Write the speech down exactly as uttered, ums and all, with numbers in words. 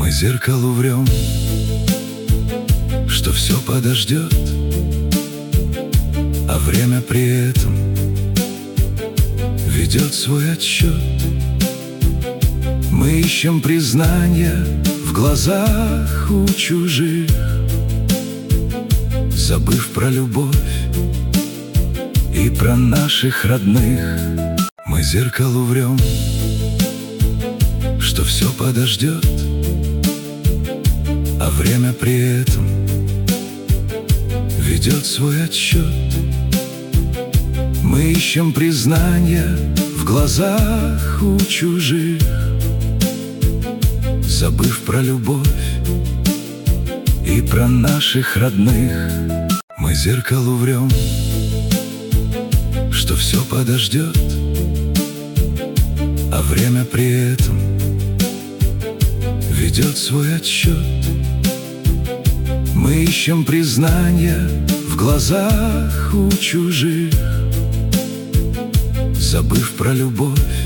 Мы зеркалу врем, что все подождет, а время при этом ведет свой отсчет. Мы ищем признания в глазах у чужих, забыв про любовь и про наших родных. Мы зеркалу врем, что все подождет, а время при этом ведет свой отсчет. Мы ищем признания в глазах у чужих, забыв про любовь и про наших родных. Мы зеркалу врем, что все подождет, а время при этом ведет свой отсчет. Мы ищем признания в глазах у чужих, забыв про любовь